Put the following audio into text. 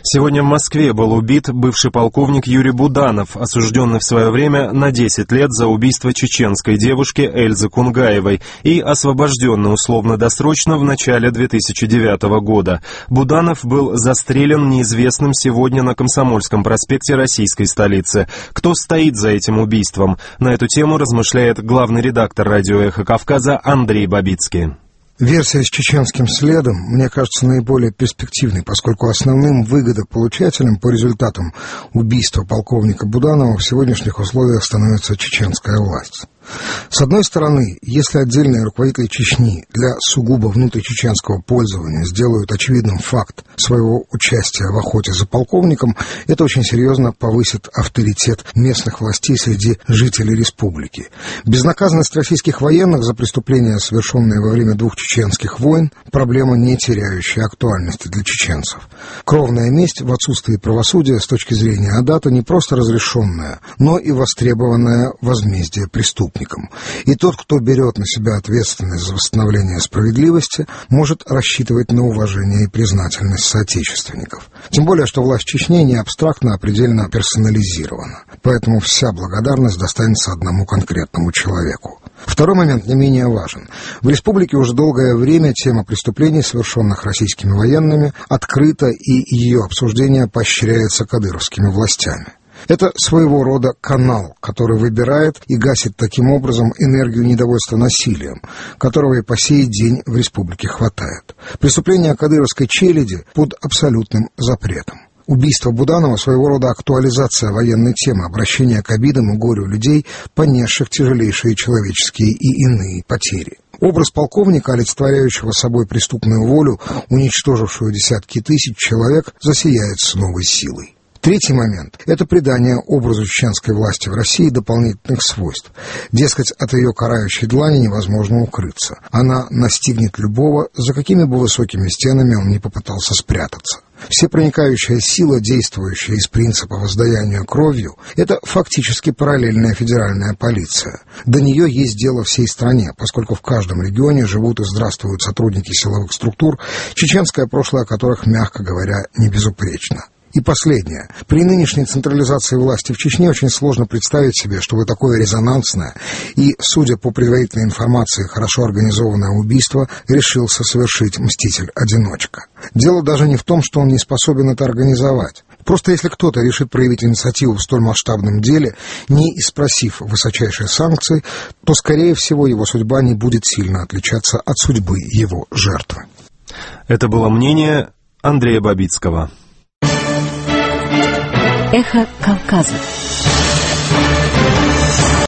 Сегодня в Москве был убит бывший полковник Юрий Буданов, осужденный в свое время на 10 лет за убийство чеченской девушки Эльзы Кунгаевой и освобожденный условно-досрочно в начале 2009 года. Буданов был застрелен неизвестным сегодня на Комсомольском проспекте российской столицы. Кто стоит за этим убийством? На эту тему размышляет главный редактор радио «Эхо Кавказа» Андрей Бабицкий. Версия с чеченским следом, мне кажется, наиболее перспективной, поскольку основным выгодополучателем по результатам убийства полковника Буданова в сегодняшних условиях становится чеченская власть. С одной стороны, если отдельные руководители Чечни для сугубо внутричеченского пользования сделают очевидным факт своего участия в охоте за полковником, это очень серьезно повысит авторитет местных властей среди жителей республики. Безнаказанность российских военных за преступления, совершенные во время двух чеченских войн, проблема, не теряющая актуальности для чеченцев. Кровная месть в отсутствии правосудия с точки зрения Адата не просто разрешенная, но и востребованное возмездие преступникам. И тот, кто берет на себя ответственность за восстановление справедливости, может рассчитывать на уважение и признательность соотечественников. Тем более, что власть Чечни не абстрактно, а предельно персонализирована. Поэтому вся благодарность достанется одному конкретному человеку. Второй момент не менее важен. В республике уже долгое время тема преступлений, совершенных российскими военными, открыта, и ее обсуждение поощряется кадыровскими властями. Это своего рода канал, который выбирает и гасит таким образом энергию недовольства насилием, которого и по сей день в республике хватает. Преступления кадыровской челяди под абсолютным запретом. Убийство Буданова — своего рода актуализация военной темы, обращение к обидам и горю людей, понесших тяжелейшие человеческие и иные потери. Образ полковника, олицетворяющего собой преступную волю, уничтожившую десятки тысяч человек, засияет с новой силой. Третий момент – это придание образу чеченской власти в России дополнительных свойств. Дескать, от ее карающей длани невозможно укрыться. Она настигнет любого, за какими бы высокими стенами он ни попытался спрятаться. Всепроникающая сила, действующая из принципа воздаяния кровью, это фактически параллельная федеральная полиция. До нее есть дело всей стране, поскольку в каждом регионе живут и здравствуют сотрудники силовых структур, чеченское прошлое которых, мягко говоря, не безупречно. И последнее. При нынешней централизации власти в Чечне очень сложно представить себе, чтобы такое резонансное и, судя по предварительной информации, хорошо организованное убийство решился совершить мститель-одиночка. Дело даже не в том, что он не способен это организовать. Просто если кто-то решит проявить инициативу в столь масштабном деле, не испросив высочайшие санкции, то, скорее всего, его судьба не будет сильно отличаться от судьбы его жертвы. Это было мнение Андрея Бабицкого. Эхо Кавказа.